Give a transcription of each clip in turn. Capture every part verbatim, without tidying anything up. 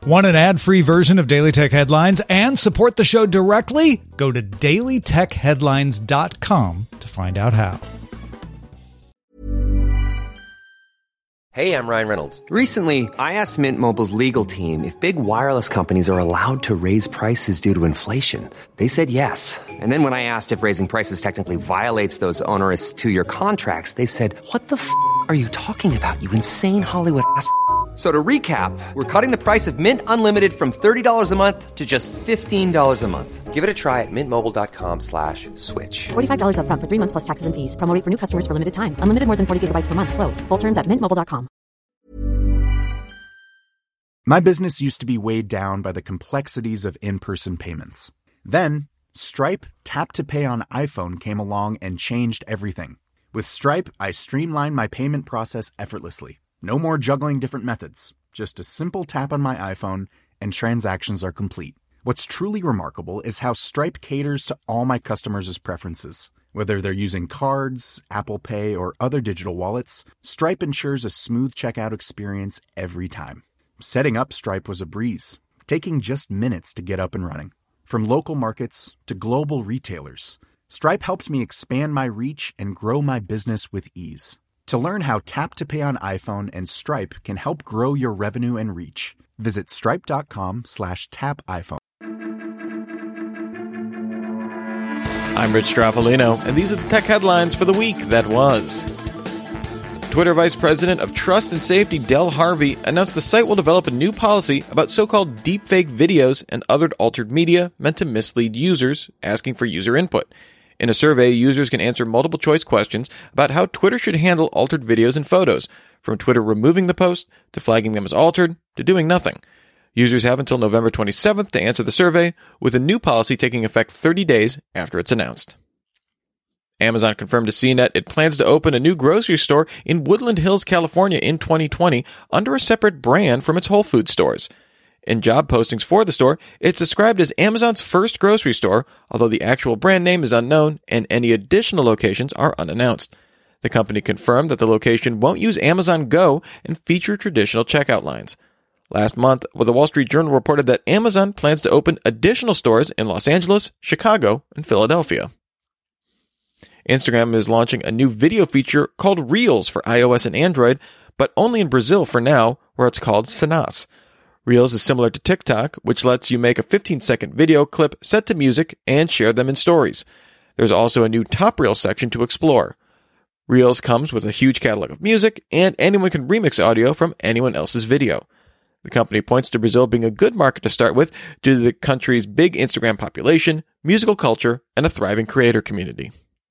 Want an ad-free version of Daily Tech Headlines and support the show directly? Go to daily tech headlines dot com to find out how. Hey, I'm Ryan Reynolds. Recently, I asked Mint Mobile's legal team if big wireless companies are allowed to raise prices due to inflation. They said yes. And then when I asked if raising prices technically violates those onerous two-year contracts, they said, what the f*** are you talking about, you insane Hollywood ass f- So to recap, we're cutting the price of Mint Unlimited from thirty dollars a month to just fifteen dollars a month. Give it a try at mintmobile.com slash switch. forty-five dollars up front for three months plus taxes and fees. Promo rate for new customers for limited time. Unlimited more than forty gigabytes per month. Slows full terms at mint mobile dot com. My business used to be weighed down by the complexities of in-person payments. Then, Stripe Tap to Pay on iPhone came along and changed everything. With Stripe, I streamlined my payment process effortlessly. No more juggling different methods. Just a simple tap on my iPhone and transactions are complete. What's truly remarkable is how Stripe caters to all my customers' preferences. Whether they're using cards, Apple Pay, or other digital wallets, Stripe ensures a smooth checkout experience every time. Setting up Stripe was a breeze, taking just minutes to get up and running. From local markets to global retailers, Stripe helped me expand my reach and grow my business with ease. To learn how Tap to Pay on iPhone and Stripe can help grow your revenue and reach, visit stripe.com slash tap iPhone. I'm Rich Straffolino, and these are the tech headlines for the week that was. Twitter Vice President of Trust and Safety Del Harvey announced the site will develop a new policy about so-called deepfake videos and other altered media meant to mislead users, asking for user input. In a survey, users can answer multiple-choice questions about how Twitter should handle altered videos and photos, from Twitter removing the post, to flagging them as altered, to doing nothing. Users have until November twenty-seventh to answer the survey, with a new policy taking effect thirty days after it's announced. Amazon confirmed to C net it plans to open a new grocery store in Woodland Hills, California in twenty twenty under a separate brand from its Whole Foods stores. In job postings for the store, it's described as Amazon's first grocery store, although the actual brand name is unknown and any additional locations are unannounced. The company confirmed that the location won't use Amazon Go and feature traditional checkout lines. Last month, the Wall Street Journal reported that Amazon plans to open additional stores in Los Angeles, Chicago, and Philadelphia. Instagram is launching a new video feature called Reels for iOS and Android, but only in Brazil for now, where it's called Cenas. Reels is similar to TikTok, which lets you make a fifteen-second video clip set to music and share them in stories. There's also a new Top Reels section to explore. Reels comes with a huge catalog of music, and anyone can remix audio from anyone else's video. The company points to Brazil being a good market to start with due to the country's big Instagram population, musical culture, and a thriving creator community.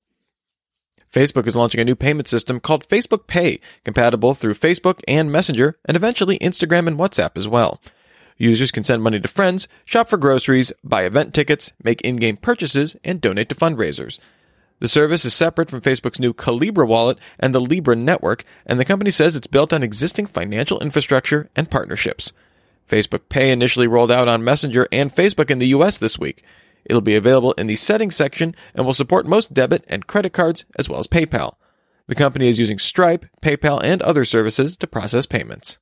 Facebook is launching a new payment system called Facebook Pay, compatible through Facebook and Messenger, and eventually Instagram and WhatsApp as well. Users can send money to friends, shop for groceries, buy event tickets, make in-game purchases, and donate to fundraisers. The service is separate from Facebook's new Calibra wallet and the Libra network, and the company says it's built on existing financial infrastructure and partnerships. Facebook Pay initially rolled out on Messenger and Facebook in the U S this week. It'll be available in the settings section and will support most debit and credit cards as well as PayPal. The company is using Stripe, PayPal, and other services to process payments.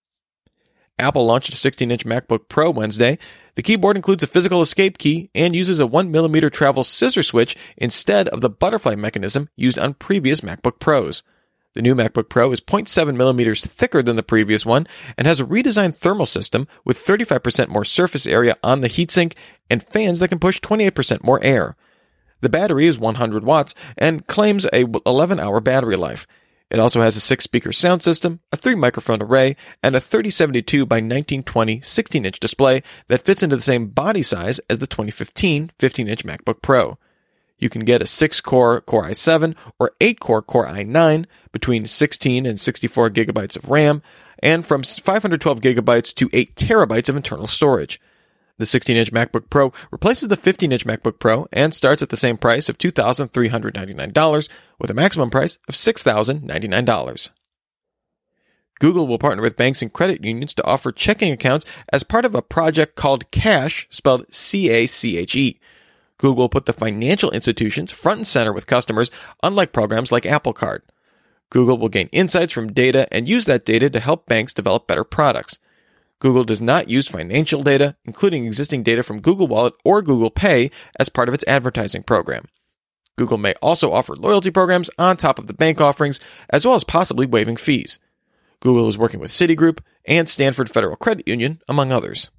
Apple launched a sixteen-inch MacBook Pro Wednesday. The keyboard includes a physical escape key and uses a one millimeter travel scissor switch instead of the butterfly mechanism used on previous MacBook Pros. The new MacBook Pro is zero point seven millimeters thicker than the previous one and has a redesigned thermal system with thirty-five percent more surface area on the heatsink and fans that can push twenty-eight percent more air. The battery is one hundred watts and claims a eleven hour battery life. It also has a six-speaker sound system, a three-microphone array, and a thirty seventy-two by nineteen twenty sixteen-inch display that fits into the same body size as the twenty fifteen fifteen-inch MacBook Pro. You can get a six-core Core i seven or eight-core Core i nine between sixteen and sixty-four gigabytes of RAM, and from five hundred twelve gigabytes to eight terabytes of internal storage. The sixteen-inch MacBook Pro replaces the fifteen-inch MacBook Pro and starts at the same price of two thousand three hundred ninety-nine dollars with a maximum price of six thousand ninety-nine dollars. Google will partner with banks and credit unions to offer checking accounts as part of a project called Cache, spelled C A C H E. Google will put the financial institutions front and center with customers, unlike programs like Apple Card. Google will gain insights from data and use that data to help banks develop better products. Google does not use financial data, including existing data from Google Wallet or Google Pay, as part of its advertising program. Google may also offer loyalty programs on top of the bank offerings, as well as possibly waiving fees. Google is working with Citigroup and Stanford Federal Credit Union, among others.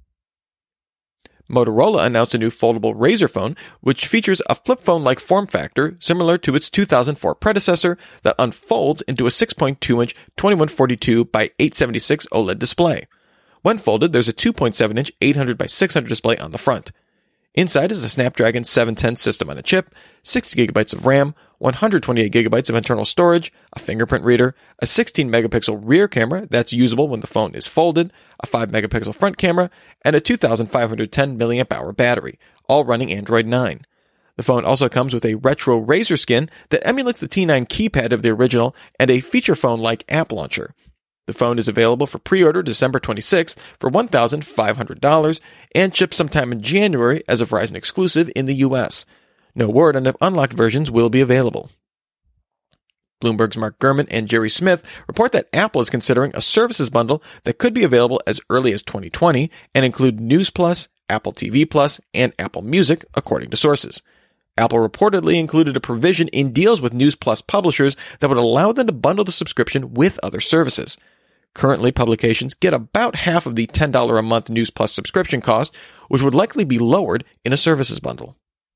Motorola announced a new foldable Razr phone, which features a flip phone-like form factor similar to its two thousand four predecessor that unfolds into a six point two inch twenty-one forty-two by eight seventy-six OLED display. When folded, there's a two point seven inch eight hundred by six hundred display on the front. Inside is a Snapdragon seven ten system on a chip, sixty gigabytes of RAM, one hundred twenty-eight gigabytes of internal storage, a fingerprint reader, a sixteen megapixel rear camera that's usable when the phone is folded, a five megapixel front camera, and a two thousand five hundred ten milliamp hour battery, all running Android nine. The phone also comes with a retro Razr skin that emulates the T nine keypad of the original and a feature phone-like app launcher. The phone is available for pre-order December twenty-sixth for one thousand five hundred dollars and ships sometime in January as a Verizon exclusive in the U S. No word on if unlocked versions will be available. Bloomberg's Mark Gurman and Jerry Smith report that Apple is considering a services bundle that could be available as early as twenty twenty and include News Plus, Apple T V Plus, and Apple Music, according to sources. Apple reportedly included a provision in deals with News Plus publishers that would allow them to bundle the subscription with other services. Currently, publications get about half of the ten dollars a month News Plus subscription cost, which would likely be lowered in a services bundle.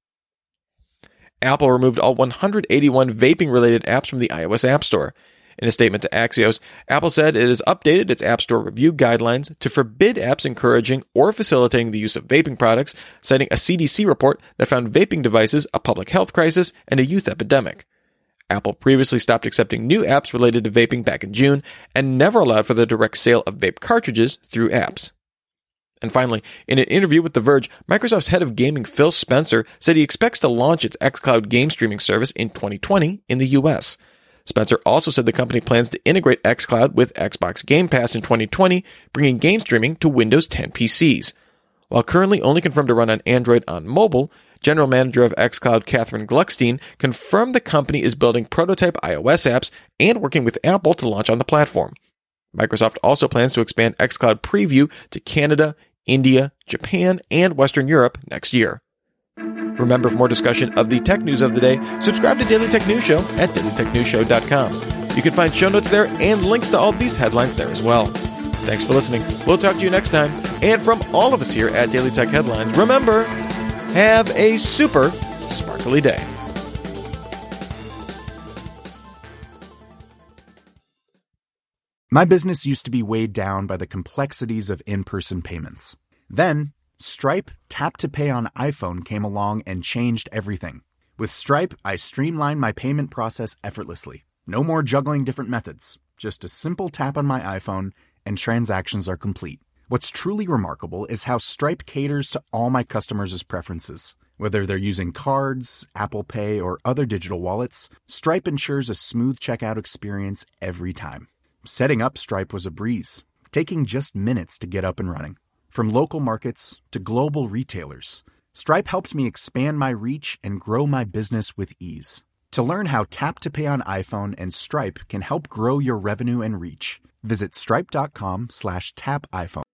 Apple removed all one hundred eighty-one vaping-related apps from the iOS App Store. In a statement to Axios, Apple said it has updated its App Store review guidelines to forbid apps encouraging or facilitating the use of vaping products, citing a C D C report that found vaping devices a public health crisis and a youth epidemic. Apple previously stopped accepting new apps related to vaping back in June and never allowed for the direct sale of vape cartridges through apps. And finally, in an interview with The Verge, Microsoft's head of gaming Phil Spencer said he expects to launch its xCloud game streaming service in twenty twenty in the U S. Spencer also said the company plans to integrate xCloud with Xbox Game Pass in twenty twenty, bringing game streaming to Windows ten P Cs. While currently only confirmed to run on Android on mobile, General Manager of xCloud Catherine Gluckstein confirmed the company is building prototype iOS apps and working with Apple to launch on the platform. Microsoft also plans to expand xCloud Preview to Canada, India, Japan, and Western Europe next year. Remember, for more discussion of the tech news of the day, subscribe to Daily Tech News Show at daily tech news show dot com. You can find show notes there and links to all these headlines there as well. Thanks for listening. We'll talk to you next time. And from all of us here at Daily Tech Headlines, remember, have a super sparkly day. My business used to be weighed down by the complexities of in-person payments. Then, Stripe Tap to Pay on iPhone came along and changed everything. With Stripe, I streamlined my payment process effortlessly. No more juggling different methods. Just a simple tap on my iPhone and transactions are complete. What's truly remarkable is how Stripe caters to all my customers' preferences. Whether they're using cards, Apple Pay, or other digital wallets, Stripe ensures a smooth checkout experience every time. Setting up Stripe was a breeze, taking just minutes to get up and running. From local markets to global retailers, Stripe helped me expand my reach and grow my business with ease. To learn how Tap to Pay on iPhone and Stripe can help grow your revenue and reach, visit stripe.com slash tap iPhone.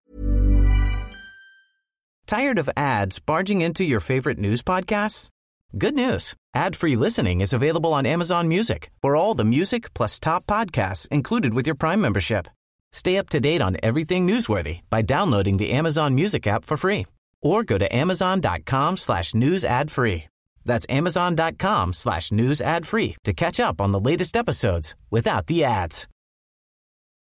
Tired of ads barging into your favorite news podcasts? Good news. Ad-free listening is available on Amazon Music for all the music plus top podcasts included with your Prime membership. Stay up to date on everything newsworthy by downloading the Amazon Music app for free or go to amazon.com slash news ad free. That's amazon.com slash news ad free to catch up on the latest episodes without the ads.